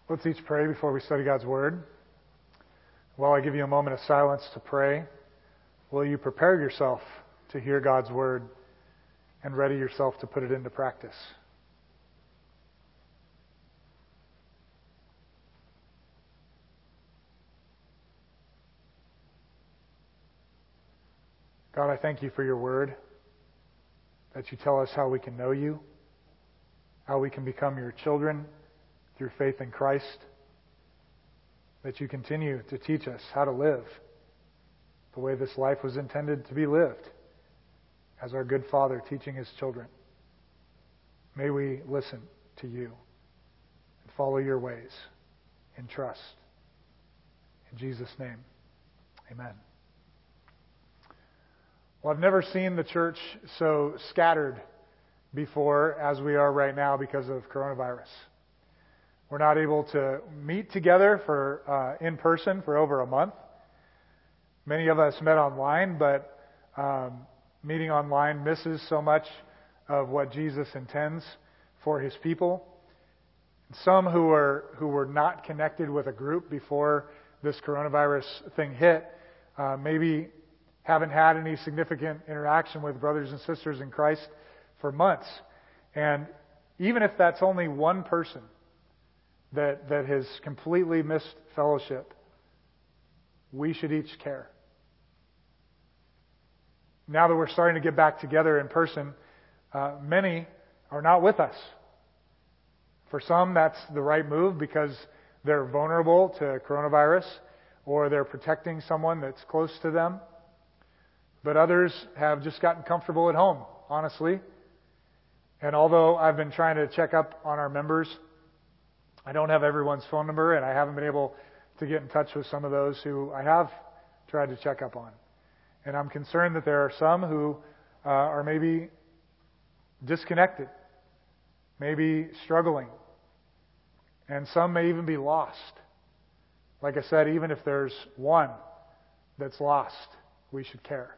Let's each pray before we study God's Word. While I give you a moment of silence to pray, will you prepare yourself to hear God's Word and ready yourself to put it into practice? God, I thank you for your Word, that you tell us how we can know you, how we can become your children through faith in Christ, that you continue to teach us how to live the way this life was intended to be lived, as our good Father teaching His children. May we listen to you and follow your ways in trust. In Jesus' name, amen. Well, I've never seen the church so scattered before as we are right now because of coronavirus. We're not able to meet together in person for over a month. Many of us met online, but meeting online misses so much of what Jesus intends for His people. Some who were not connected with a group before this coronavirus thing hit, maybe haven't had any significant interaction with brothers and sisters in Christ for months. And even if that's only one person that has completely missed fellowship, we should each care. Now that we're starting to get back together in person, many are not with us. For some, that's the right move because they're vulnerable to coronavirus or they're protecting someone that's close to them. But others have just gotten comfortable at home, honestly. And although I've been trying to check up on our members, I don't have everyone's phone number, and I haven't been able to get in touch with some of those who I have tried to check up on. And I'm concerned that there are some who are maybe disconnected, maybe struggling, and some may even be lost. Like I said, even if there's one that's lost, we should care.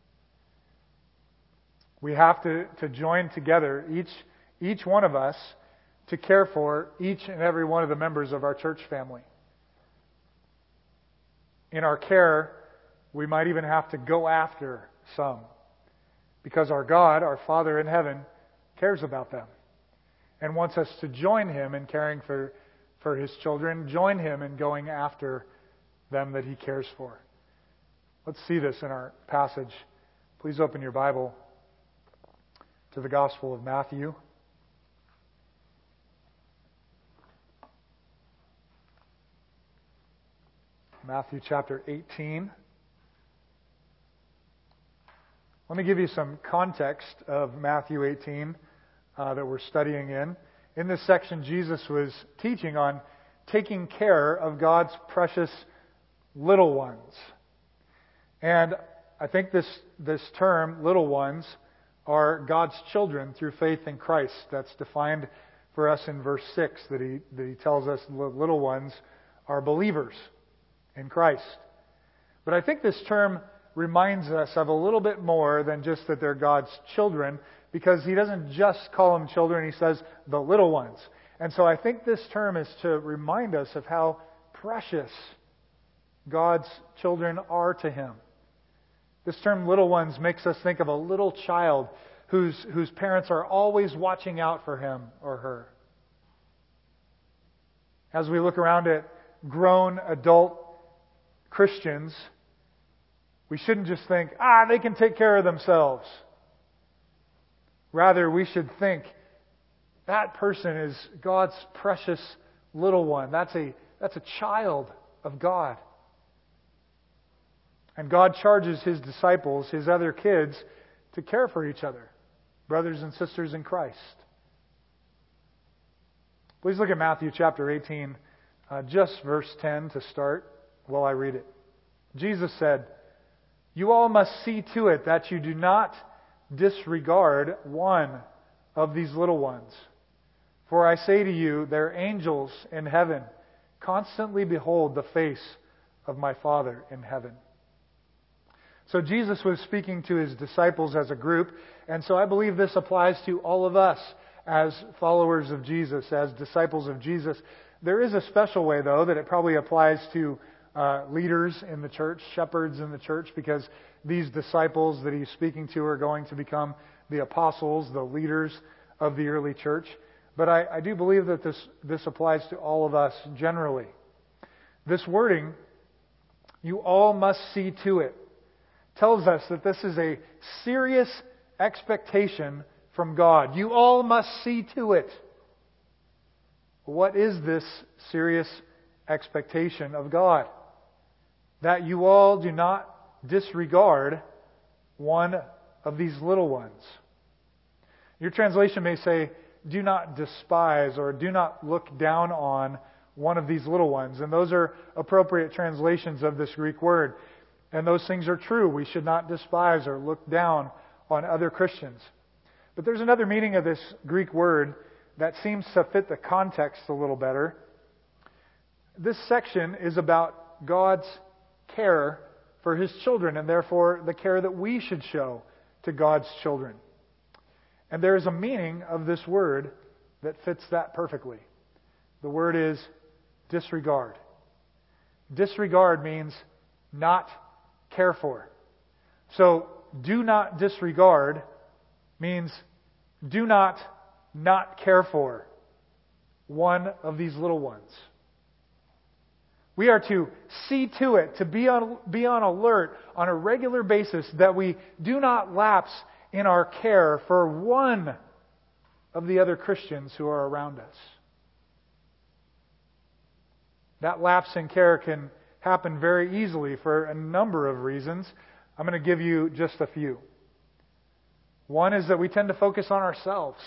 We have to join together, each one of us, to care for each and every one of the members of our church family. In our care, we might even have to go after some, because our God, our Father in heaven, cares about them and wants us to join Him in caring for His children, join Him in going after them that He cares for. Let's see this in our passage. Please open your Bible to the Gospel of Matthew. Matthew chapter 18. Let me give you some context of Matthew 18 that we're studying in. In this section, Jesus was teaching on taking care of God's precious little ones. And I think this term, little ones, are God's children through faith in Christ. That's defined for us in verse 6, that he tells us the little ones are believers in Christ. But I think this term reminds us of a little bit more than just that they're God's children, because He doesn't just call them children, He says the little ones. And so I think this term is to remind us of how precious God's children are to Him. This term little ones makes us think of a little child whose parents are always watching out for him or her. As we look around at grown adult Christians, we shouldn't just think, they can take care of themselves. Rather, we should think, that person is God's precious little one. That's a child of God. And God charges His disciples, His other kids, to care for each other, brothers and sisters in Christ. Please look at Matthew chapter 18, just verse 10 to start while I read it. Jesus said, "You all must see to it that you do not disregard one of these little ones. For I say to you, their angels in heaven constantly behold the face of my Father in heaven." So Jesus was speaking to His disciples as a group, and so I believe this applies to all of us as followers of Jesus, as disciples of Jesus. There is a special way, though, that it probably applies to leaders in the church, shepherds in the church, because these disciples that he's speaking to are going to become the apostles, the leaders of the early church. But I do believe that this applies to all of us generally. This wording, "you all must see to it," tells us that this is a serious expectation from God. You all must see to it. What is this serious expectation of God? That you all do not disregard one of these little ones. Your translation may say, "do not despise," or "do not look down on one of these little ones." And those are appropriate translations of this Greek word. And those things are true. We should not despise or look down on other Christians. But there's another meaning of this Greek word that seems to fit the context a little better. This section is about God's care for His children, and therefore the care that we should show to God's children. And there is a meaning of this word that fits that perfectly. The word is disregard. Disregard means not care for. So, do not disregard means do not care for one of these little ones. We are to see to it, to be on alert on a regular basis that we do not lapse in our care for one of the other Christians who are around us. That lapse in care can happen very easily for a number of reasons. I'm going to give you just a few. One is that we tend to focus on ourselves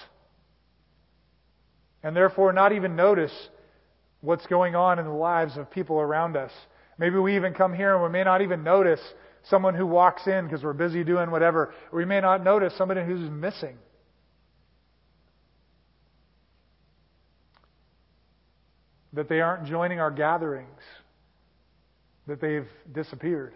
and therefore not even notice what's going on in the lives of people around us. Maybe we even come here and we may not even notice someone who walks in because we're busy doing whatever. Or we may not notice somebody who's missing. That they aren't joining our gatherings. That they've disappeared.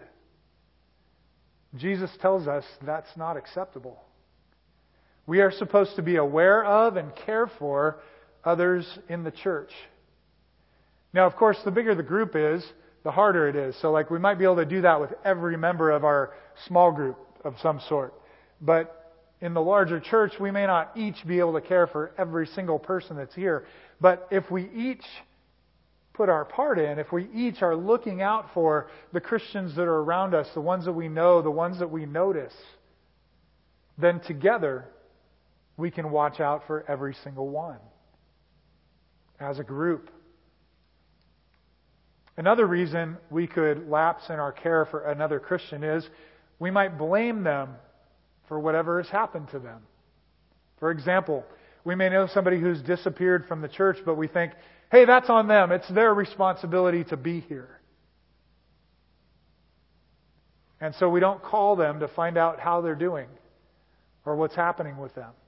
Jesus tells us that's not acceptable. We are supposed to be aware of and care for others in the church. Now, of course, the bigger the group is, the harder it is. So, we might be able to do that with every member of our small group of some sort. But in the larger church, we may not each be able to care for every single person that's here. But if we each put our part in, if we each are looking out for the Christians that are around us, the ones that we know, the ones that we notice, then together we can watch out for every single one as a group. Another reason we could lapse in our care for another Christian is we might blame them for whatever has happened to them. For example, we may know somebody who's disappeared from the church, but we think, hey, that's on them. It's their responsibility to be here. And so we don't call them to find out how they're doing or what's happening with them.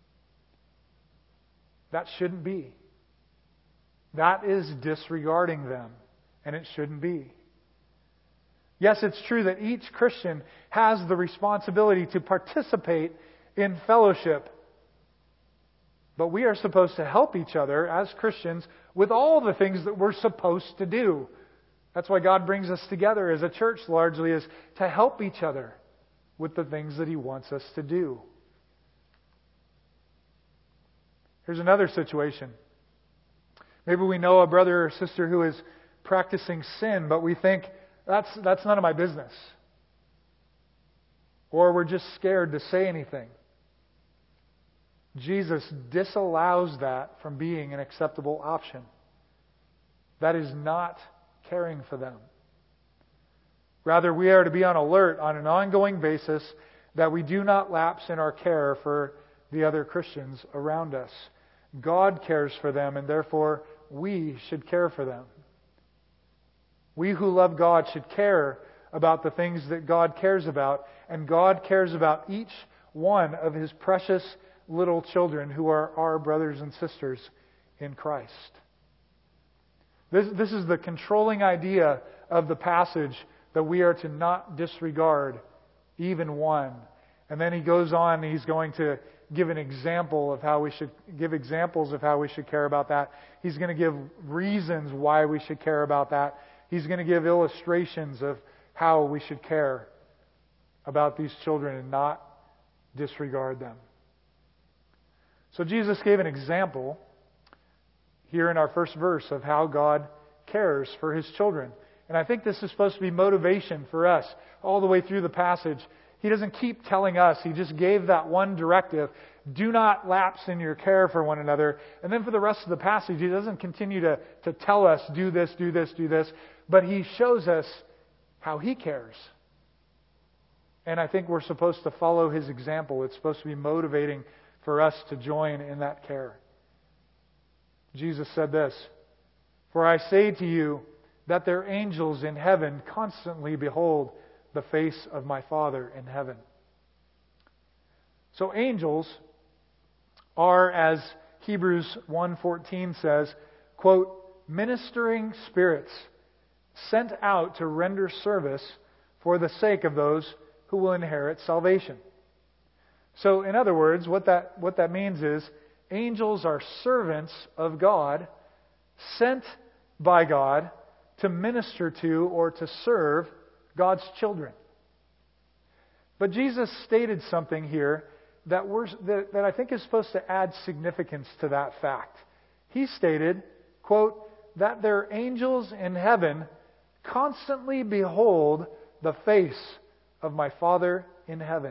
That shouldn't be. That is disregarding them. And it shouldn't be. Yes, it's true that each Christian has the responsibility to participate in fellowship. But we are supposed to help each other as Christians with all the things that we're supposed to do. That's why God brings us together as a church largely, is to help each other with the things that He wants us to do. Here's another situation. Maybe we know a brother or sister who is practicing sin, but we think, that's none of my business. Or we're just scared to say anything. Jesus disallows that from being an acceptable option. That is not caring for them. Rather, we are to be on alert on an ongoing basis that we do not lapse in our care for the other Christians around us. God cares for them, and therefore we should care for them. We who love God should care about the things that God cares about, and God cares about each one of His precious little children who are our brothers and sisters in Christ. This is the controlling idea of the passage, that we are to not disregard even one. And then he goes on, he's going to give examples of how we should care about that. He's going to give reasons why we should care about that. He's going to give illustrations of how we should care about these children and not disregard them. So Jesus gave an example here in our first verse of how God cares for His children. And I think this is supposed to be motivation for us all the way through the passage. He doesn't keep telling us. He just gave that one directive. Do not lapse in your care for one another. And then for the rest of the passage, He doesn't continue to tell us, do this, do this, do this. But He shows us how He cares. And I think we're supposed to follow His example. It's supposed to be motivating for us to join in that care. Jesus said this, "For I say to you that their angels in heaven constantly behold the face of my Father in heaven." So angels are, as Hebrews 1:14 says, quote, "ministering spirits sent out to render service for the sake of those who will inherit salvation." So in other words, what that means is angels are servants of God, sent by God to minister to or to serve God's children. But Jesus stated something here that I think is supposed to add significance to that fact. He stated, quote, "that their angels in heaven constantly behold the face of my Father in heaven."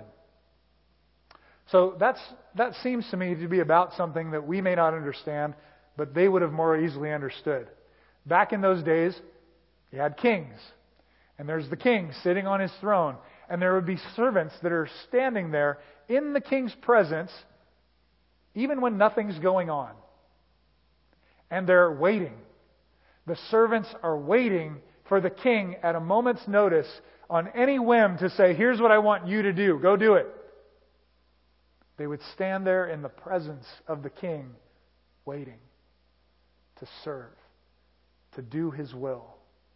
So that seems to me to be about something that we may not understand, but they would have more easily understood. Back in those days, you had kings. And there's the king sitting on his throne. And there would be servants that are standing there in the king's presence, even when nothing's going on. And they're waiting. The servants are waiting for the king at a moment's notice on any whim to say, "Here's what I want you to do. Go do it." They would stand there in the presence of the king, waiting to serve, to do his will.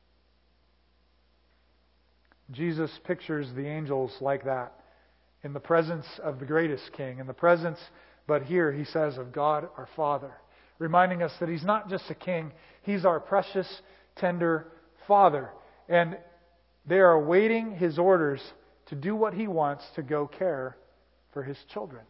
Jesus pictures the angels like that, in the presence of the greatest king, in the presence, but here he says, of God our Father, reminding us that He's not just a king, He's our precious, tender Father. And they are awaiting His orders to do what He wants, to go care for His children.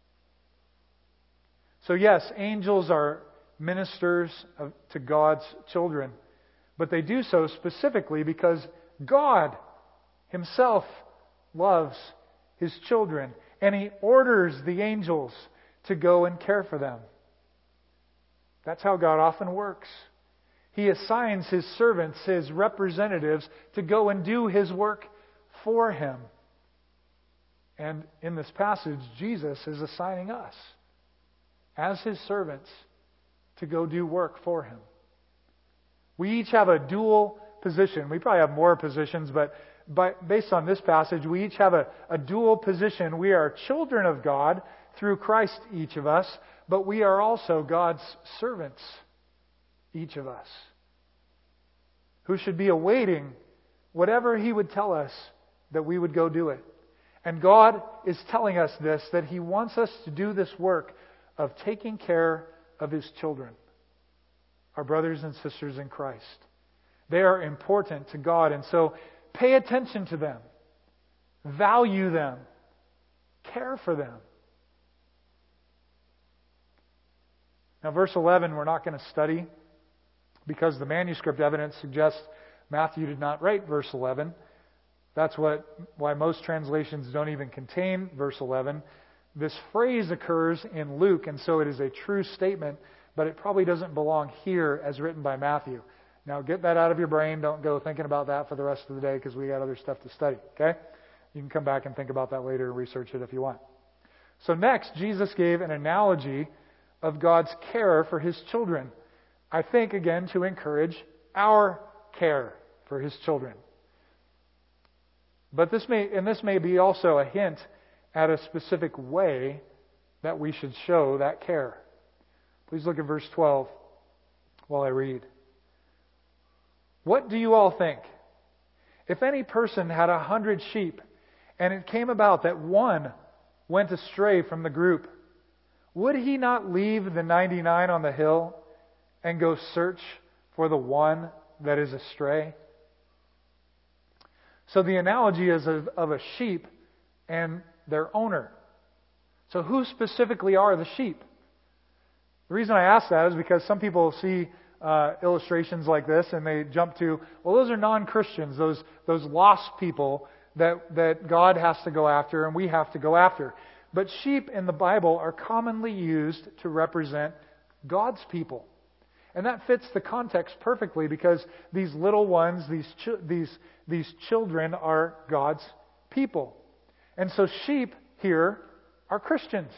So yes, angels are ministers to God's children, but they do so specifically because God Himself loves His children, and He orders the angels to go and care for them. That's how God often works. He assigns His servants, His representatives, to go and do His work for Him. And in this passage, Jesus is assigning us, as His servants, to go do work for Him. We each have a dual position. We probably have more positions, but based on this passage, we each have a dual position. We are children of God through Christ, each of us, but we are also God's servants, each of us, who should be awaiting whatever He would tell us that we would go do it. And God is telling us this, that He wants us to do this work of taking care of His children, our brothers and sisters in Christ. They are important to God, and so pay attention to them, value them, care for them. Now, verse 11 we're not going to study because the manuscript evidence suggests Matthew did not write verse 11. That's why most translations don't even contain verse 11. This phrase occurs in Luke, and so it is a true statement, but it probably doesn't belong here as written by Matthew. Now get that out of your brain. Don't go thinking about that for the rest of the day because we got other stuff to study. Okay? You can come back and think about that later and research it if you want. So next, Jesus gave an analogy of God's care for His children. I think, again, to encourage our care for His children. But this may be also a hint at a specific way that we should show that care. Please look at verse 12 while I read. What do you all think? If any person had 100 sheep, and it came about that one went astray from the group, would he not leave the 99 on the hill and go search for the one that is astray? So the analogy is of a sheep and their owner. So who specifically are the sheep? The reason I ask that is because some people see illustrations like this and they jump to, well, those are non-Christians, those lost people that God has to go after and we have to go after. But sheep in the Bible are commonly used to represent God's people. And that fits the context perfectly because these little ones, these children are God's people. And so sheep here are Christians.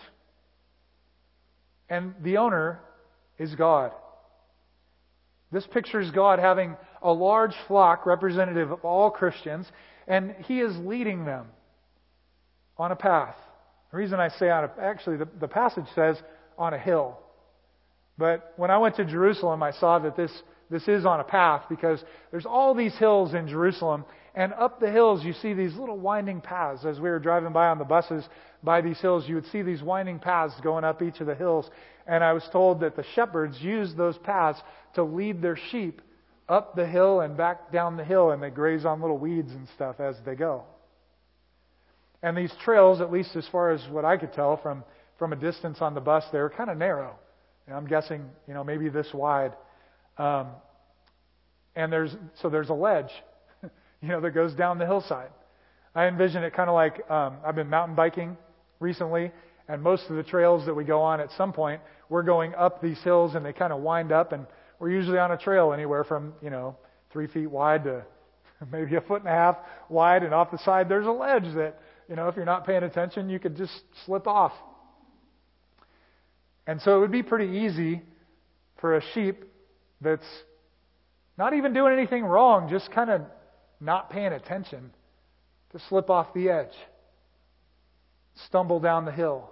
And the owner is God. This pictures God having a large flock representative of all Christians, and He is leading them on a path. The reason I say actually the passage says on a hill. But when I went to Jerusalem, I saw that this is on a path because there's all these hills in Jerusalem, and up the hills you see these little winding paths. As we were driving by on the buses by these hills, you would see these winding paths going up each of the hills. And I was told that the shepherds use those paths to lead their sheep up the hill and back down the hill, and they graze on little weeds and stuff as they go. And these trails, at least as far as what I could tell from a distance on the bus, they were kind of narrow. And I'm guessing, maybe this wide. And there's a ledge, that goes down the hillside. I envision it kind of like, I've been mountain biking recently, and most of the trails that we go on at some point, we're going up these hills and they kind of wind up, and we're usually on a trail anywhere from, 3 feet wide to maybe 1.5 feet wide, and off the side there's a ledge that, if you're not paying attention, you could just slip off. And so it would be pretty easy for a sheep that's not even doing anything wrong, just kind of not paying attention, to slip off the edge, stumble down the hill.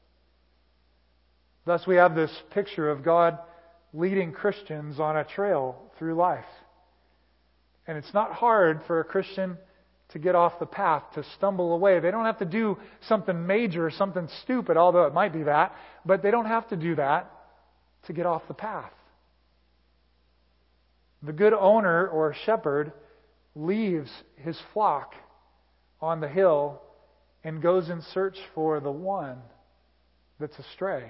Thus we have this picture of God leading Christians on a trail through life. And it's not hard for a Christian to get off the path, to stumble away. They don't have to do something major or something stupid, although it might be that, but they don't have to do that to get off the path. The good owner or shepherd leaves his flock on the hill and goes in search for the one that's astray.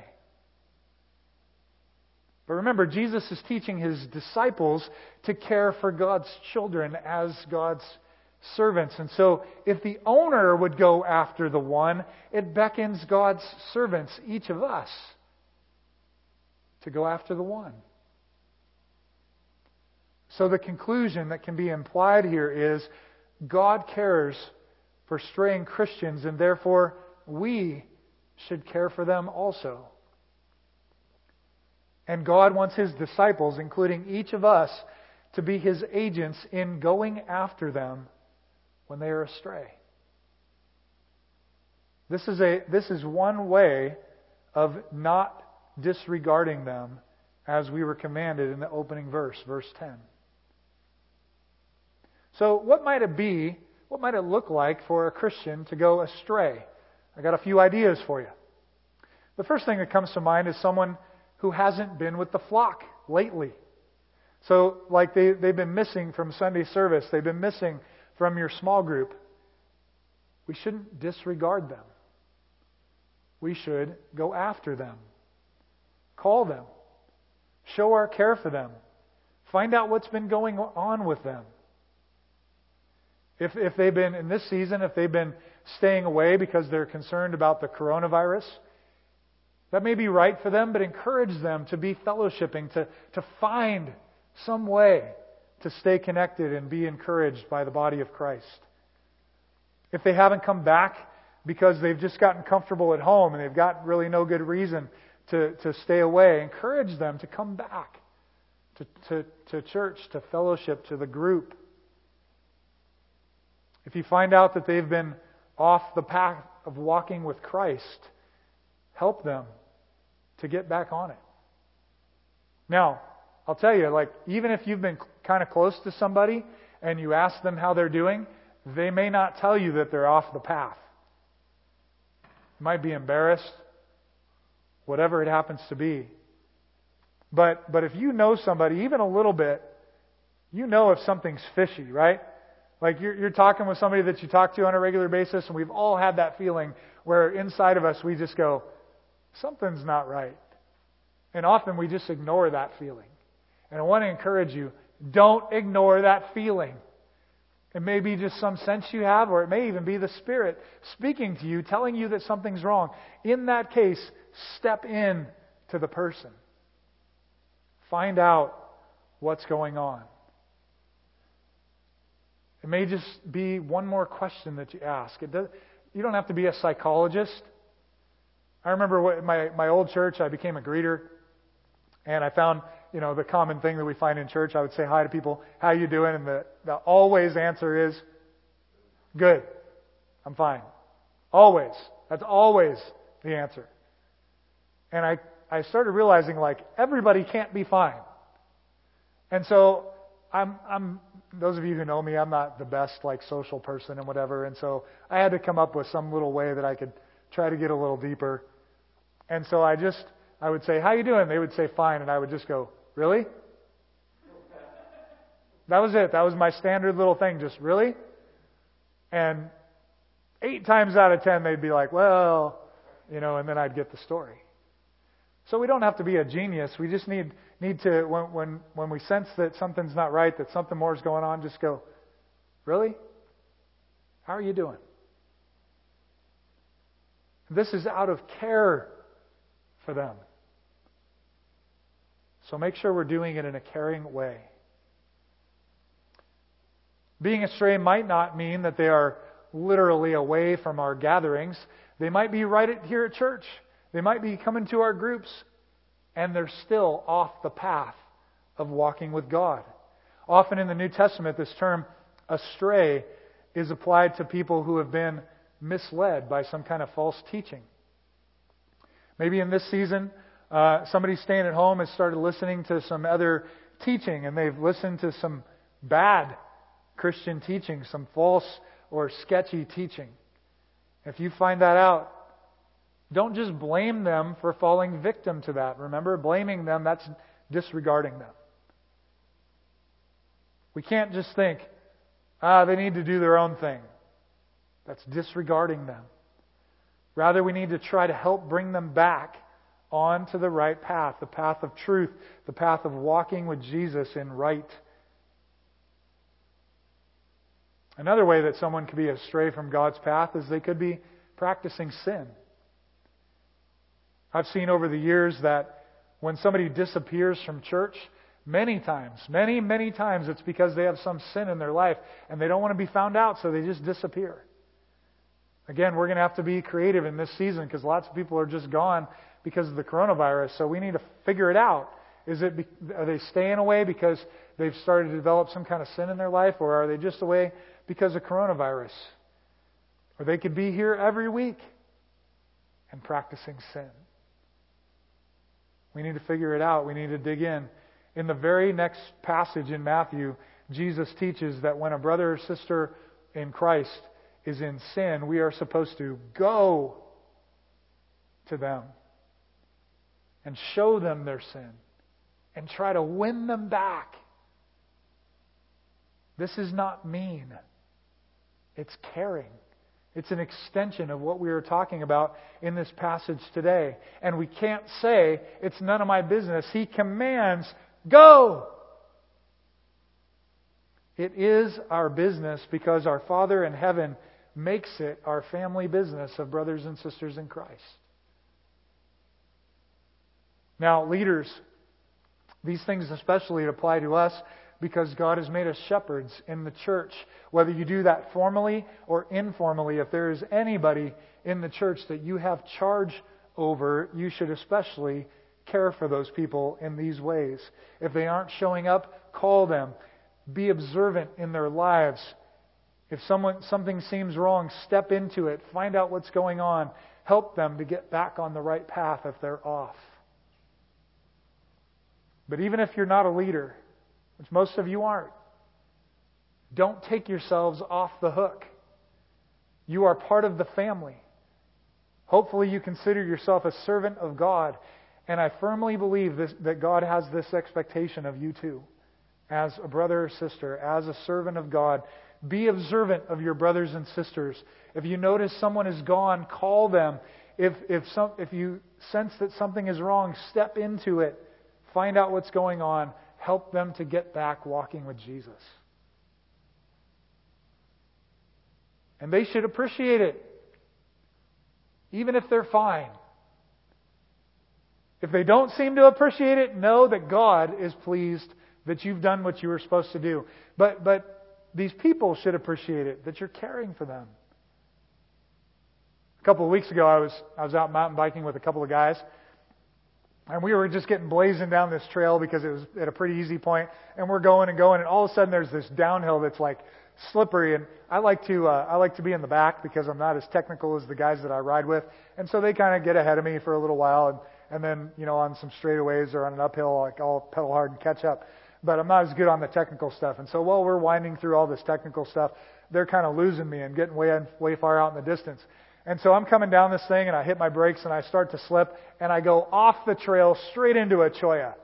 But remember, Jesus is teaching His disciples to care for God's children as God's servants. And so if the owner would go after the one, it beckons God's servants, each of us, to go after the one. So the conclusion that can be implied here is God cares for straying Christians, and therefore we should care for them also. And God wants His disciples, including each of us, to be His agents in going after them when they are astray. This is one way of not disregarding them as we were commanded in the opening verse, verse 10. So what might it be? What might it look like for a Christian to go astray? I got a few ideas for you. The first thing that comes to mind is someone who hasn't been with the flock lately. So like they've been missing from Sunday service. They've been missing from your small group. We shouldn't disregard them. We should go after them. Call them. Show our care for them. Find out what's been going on with them. If they've been, in this season, if they've been staying away because they're concerned about the coronavirus, that may be right for them, but encourage them to be fellowshipping, to find some way to stay connected and be encouraged by the body of Christ. If they haven't come back because they've just gotten comfortable at home and they've got really no good reason to stay away, encourage them to come back to church, to fellowship, to the group. If you find out that they've been off the path of walking with Christ, help them to get back on it. Now, I'll tell you, even if you've been kind of close to somebody and you ask them how they're doing, they may not tell you that they're off the path. You might be embarrassed. whatever it happens to be. But if you know somebody, even a little bit, you know if something's fishy, right? Like you're talking with somebody that you talk to on a regular basis, and we've all had that feeling where inside of us we just go, something's not right. And often we just ignore that feeling. And I want to encourage you, don't ignore that feeling. It may be just some sense you have, or it may even be the Spirit speaking to you, telling you that something's wrong. In that case, step in to the person. Find out what's going on. It may just be one more question that you ask. You don't have to be a psychologist. I remember my old church, I became a greeter. And I found, the common thing that we find in church, I would say hi to people, how you doing? And the always answer is, good. I'm fine. Always. That's always the answer. And I started realizing, everybody can't be fine. And so I'm those of you who know me, I'm not the best, social person and whatever. And so I had to come up with some little way that I could try to get a little deeper. And so I would say, how you doing? They would say, fine. And I would just go, really? That was it. That was my standard little thing. Just, really? And 8 times out of 10, they'd be like, well, and then I'd get the story. So we don't have to be a genius. We just need to, when we sense that something's not right, that something more is going on, just go, really? How are you doing? This is out of care for them. So make sure we're doing it in a caring way. Being astray might not mean that they are literally away from our gatherings. They might be here at church. They might be coming to our groups, and they're still off the path of walking with God. Often in the New Testament, this term astray is applied to people who have been misled by some kind of false teaching. Maybe in this season, somebody staying at home has started listening to some other teaching, and they've listened to some bad Christian teaching, some false or sketchy teaching. If you find that out, don't just blame them for falling victim to that. Remember, blaming them, that's disregarding them. We can't just think, they need to do their own thing. That's disregarding them. Rather, we need to try to help bring them back onto the right path, the path of truth, the path of walking with Jesus in right. Another way that someone could be astray from God's path is they could be practicing sin. I've seen over the years that when somebody disappears from church, many times, it's because they have some sin in their life and they don't want to be found out, so they just disappear. Again, we're going to have to be creative in this season because lots of people are just gone because of the coronavirus, so we need to figure it out. Are they staying away because they've started to develop some kind of sin in their life, or are they just away because of coronavirus? Or they could be here every week and practicing sin. We need to figure it out. We need to dig in. In the very next passage in Matthew, Jesus teaches that when a brother or sister in Christ is in sin, we are supposed to go to them and show them their sin and try to win them back. This is not mean. It's caring. It's an extension of what we were talking about in this passage today. And we can't say, it's none of my business. He commands, go! It is our business because our Father in heaven makes it our family business of brothers and sisters in Christ. Now, leaders, these things especially apply to us because God has made us shepherds in the church. Whether you do that formally or informally, if there is anybody in the church that you have charge over, you should especially care for those people in these ways. If they aren't showing up, call them. Be observant in their lives. If something seems wrong, step into it. Find out what's going on. Help them to get back on the right path if they're off. But even if you're not a leader, which most of you aren't, don't take yourselves off the hook. You are part of the family. Hopefully you consider yourself a servant of God. And I firmly believe that God has this expectation of you too. As a brother or sister, as a servant of God, be observant of your brothers and sisters. If you notice someone is gone, call them. If you sense that something is wrong, step into it. Find out what's going on. Help them to get back walking with Jesus. And they should appreciate it, even if they're fine. If they don't seem to appreciate it, know that God is pleased that you've done what you were supposed to do. But these people should appreciate it, that you're caring for them. A couple of weeks ago, I was out mountain biking with a couple of guys, and we were just getting blazing down this trail because it was at a pretty easy point, and we're going, and all of a sudden there's this downhill that's like slippery, and I like to be in the back because I'm not as technical as the guys that I ride with, and so they kind of get ahead of me for a little while, and then on some straightaways or on an uphill, I'll pedal hard and catch up. But I'm not as good on the technical stuff. And so while we're winding through all this technical stuff, they're kind of losing me and getting way far out in the distance. And so I'm coming down this thing and I hit my brakes and I start to slip and I go off the trail straight into a cholla.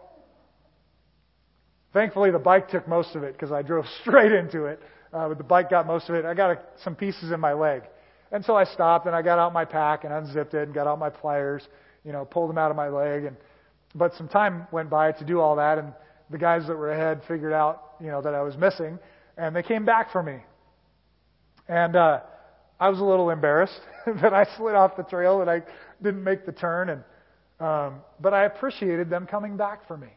Thankfully, the bike took most of it because I drove straight into it. But the bike got most of it. I got some pieces in my leg. And so I stopped and I got out my pack and unzipped it and got out my pliers, pulled them out of my leg. But some time went by to do all that, and the guys that were ahead figured out, that I was missing, and they came back for me. And I was a little embarrassed that I slid off the trail and I didn't make the turn, but I appreciated them coming back for me.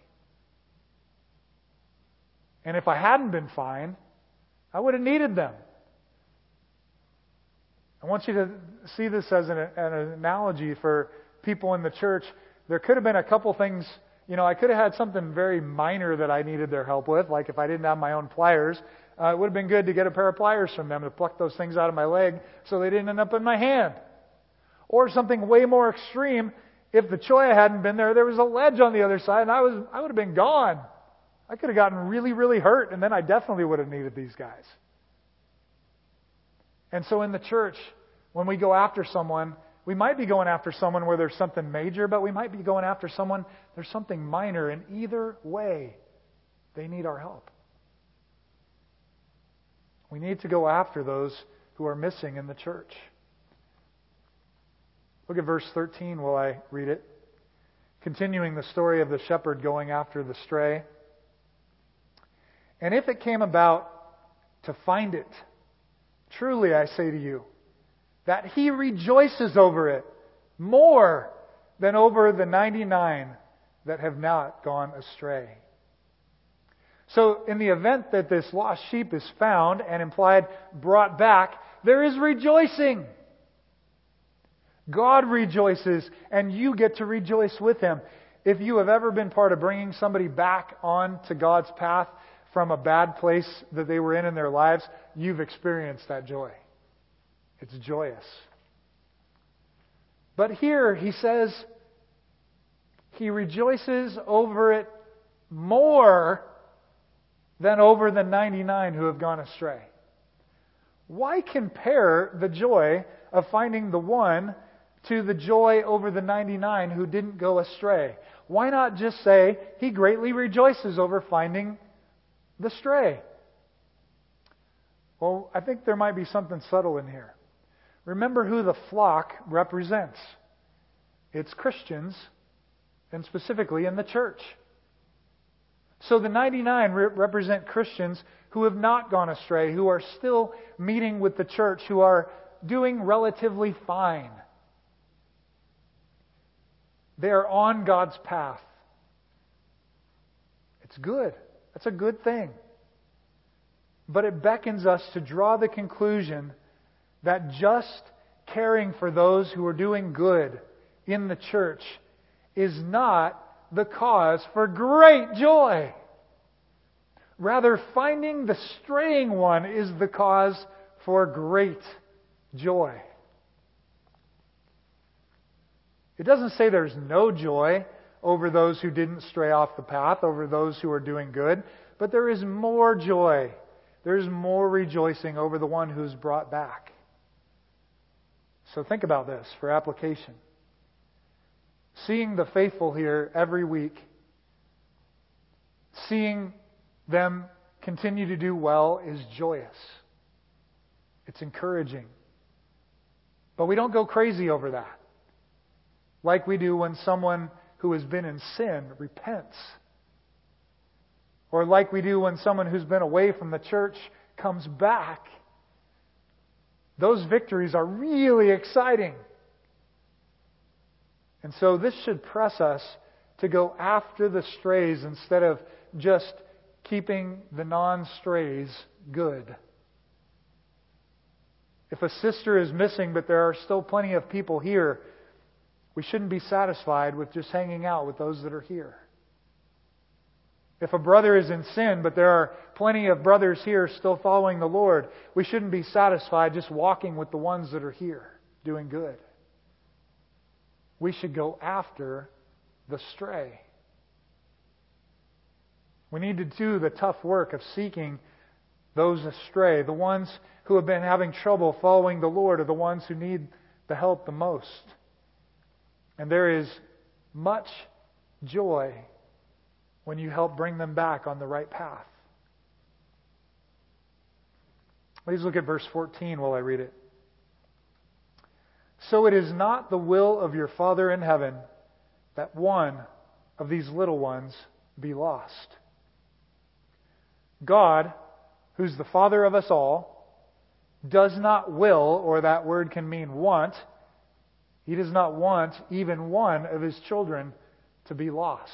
And if I hadn't been fine, I would have needed them. I want you to see this as an analogy for people in the church. There could have been a couple things. I could have had something very minor that I needed their help with, like if I didn't have my own pliers, it would have been good to get a pair of pliers from them to pluck those things out of my leg so they didn't end up in my hand. Or something way more extreme, if the cholla hadn't been there was a ledge on the other side and I would have been gone. I could have gotten really, really hurt, and then I definitely would have needed these guys. And so in the church, when we go after someone, we might be going after someone where there's something major, but we might be going after someone there's something minor. And either way, they need our help. We need to go after those who are missing in the church. Look at verse 13 while I read it. Continuing the story of the shepherd going after the stray. And if it came about to find it, truly I say to you, that he rejoices over it more than over the 99 that have not gone astray. So in the event that this lost sheep is found and implied brought back, there is rejoicing. God rejoices and you get to rejoice with Him. If you have ever been part of bringing somebody back on to God's path from a bad place that they were in their lives, you've experienced that joy. It's joyous. But here he says he rejoices over it more than over the 99 who have gone astray. Why compare the joy of finding the one to the joy over the 99 who didn't go astray? Why not just say he greatly rejoices over finding the stray? Well, I think there might be something subtle in here. Remember who the flock represents. It's Christians, and specifically in the church. So the 99 represent Christians who have not gone astray, who are still meeting with the church, who are doing relatively fine. They are on God's path. It's good. That's a good thing. But it beckons us to draw the conclusion that just caring for those who are doing good in the church is not the cause for great joy. Rather, finding the straying one is the cause for great joy. It doesn't say there's no joy over those who didn't stray off the path, over those who are doing good, but there is more joy. There is more rejoicing over the one who's brought back. So think about this for application. Seeing the faithful here every week, seeing them continue to do well is joyous. It's encouraging. But we don't go crazy over that, like we do when someone who has been in sin repents. Or like we do when someone who's been away from the church comes back. Those victories are really exciting. And so this should press us to go after the strays instead of just keeping the non-strays good. If a sister is missing, but there are still plenty of people here, we shouldn't be satisfied with just hanging out with those that are here. If a brother is in sin, but there are plenty of brothers here still following the Lord, we shouldn't be satisfied just walking with the ones that are here, doing good. We should go after the stray. We need to do the tough work of seeking those astray. The ones who have been having trouble following the Lord are the ones who need the help the most. And there is much joy when you help bring them back on the right path. Please look at verse 14 while I read it. So it is not the will of your Father in heaven that one of these little ones be lost. God, who's the Father of us all, does not will, or that word can mean want. He does not want even one of His children to be lost.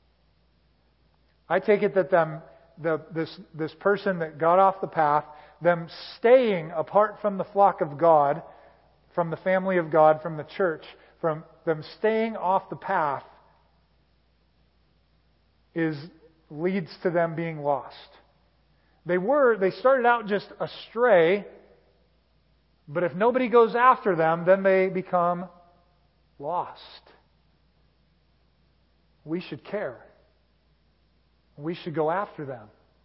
I take it that this person that got off the path, them staying apart from the flock of God, from the family of God, from the church, from them staying off the path, leads to them being lost. They started out just astray, but if nobody goes after them, then they become lost. We should care. We should go after them.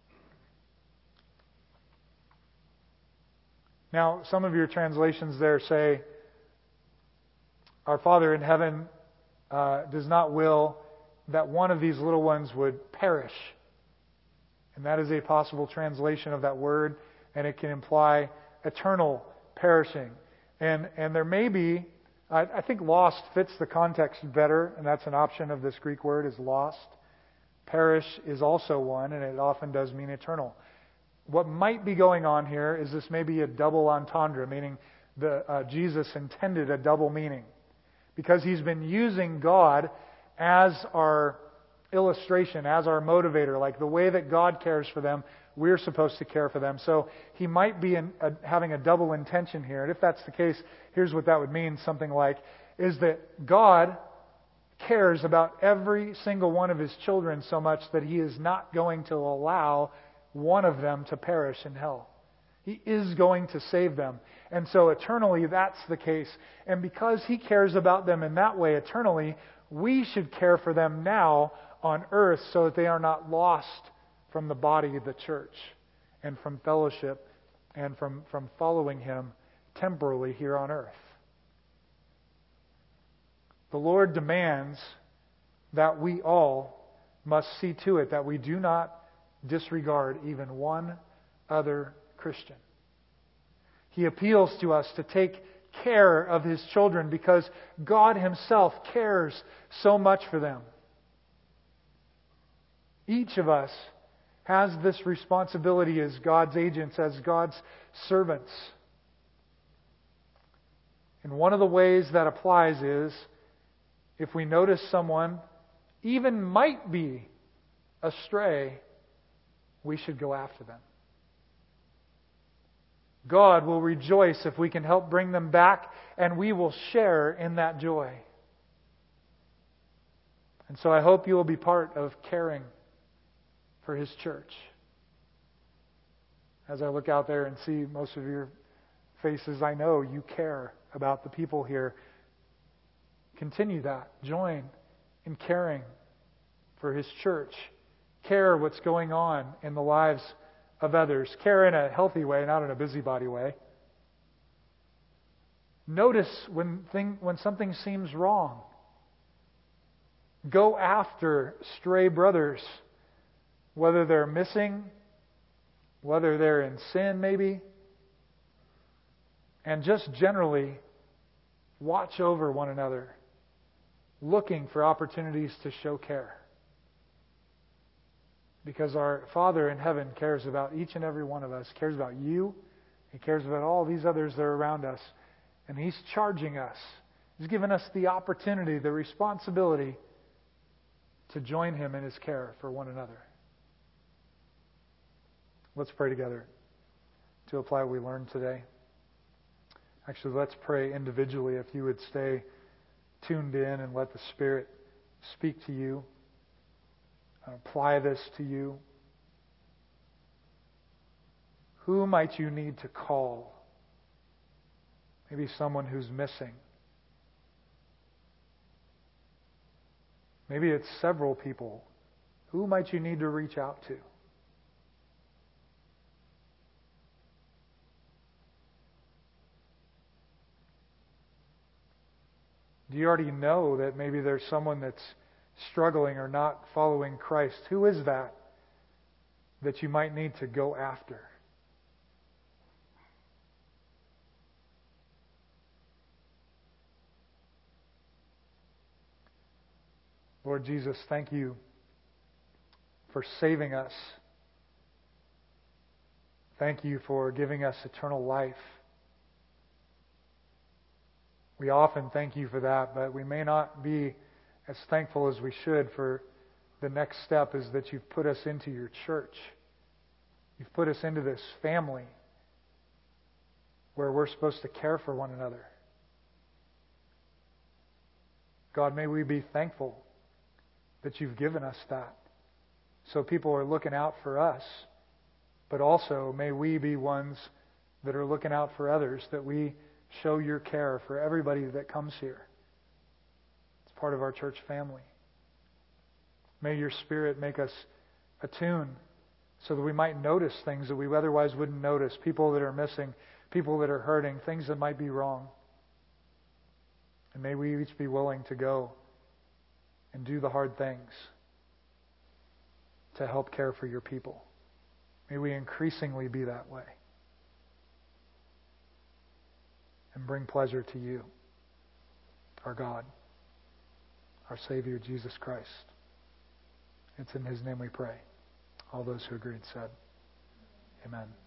Now, some of your translations there say, our Father in heaven does not will that one of these little ones would perish. And that is a possible translation of that word, and it can imply eternal perishing. And there may be, I think lost fits the context better, and that's an option of this Greek word, is lost. Perish is also one, and it often does mean eternal. What might be going on here is this may be a double entendre, meaning Jesus intended a double meaning. Because He's been using God as our illustration, as our motivator, like the way that God cares for them, we're supposed to care for them. So He might be having a double intention here. And if that's the case, here's what that would mean, something like, is that God cares about every single one of His children so much that He is not going to allow one of them to perish in hell. He is going to save them. And so eternally, that's the case. And because He cares about them in that way eternally, we should care for them now on earth so that they are not lost from the body of the church and from fellowship and from following Him temporally here on earth. The Lord demands that we all must see to it that we do not disregard even one other Christian. He appeals to us to take care of His children because God Himself cares so much for them. Each of us has this responsibility as God's agents, as God's servants. And one of the ways that applies is if we notice someone even might be astray, we should go after them. God will rejoice if we can help bring them back, and we will share in that joy. And so I hope you will be part of caring for His church. As I look out there and see most of your faces, I know you care about the people here. Continue that. Join in caring for His church. Care what's going on in the lives of others. Care in a healthy way, not in a busybody way. Notice when something seems wrong. Go after stray brothers, whether they're missing, whether they're in sin maybe, and just generally watch over one another, looking for opportunities to show care. Because our Father in heaven cares about each and every one of us, cares about you, He cares about all these others that are around us, and He's charging us. He's given us the opportunity, the responsibility to join Him in His care for one another. Let's pray together to apply what we learned today. Actually, let's pray individually if you would stay tuned in and let the Spirit speak to you. Apply this to you. Who might you need to call? Maybe someone who's missing. Maybe it's several people. Who might you need to reach out to? Do you already know that maybe there's someone that's struggling or not following Christ? Who is that you might need to go after? Lord Jesus, thank you for saving us. Thank you for giving us eternal life. We often thank you for that, but we may not be as thankful as we should for the next step is that you've put us into your church. You've put us into this family where we're supposed to care for one another. God, may we be thankful that you've given us that. So people are looking out for us, but also may we be ones that are looking out for others, that we show your care for everybody that comes here. It's part of our church family. May your Spirit make us attuned so that we might notice things that we otherwise wouldn't notice, people that are missing, people that are hurting, things that might be wrong. And may we each be willing to go and do the hard things to help care for your people. May we increasingly be that way and bring pleasure to you, our God, our Savior, Jesus Christ. It's in His name we pray. All those who agreed said, Amen.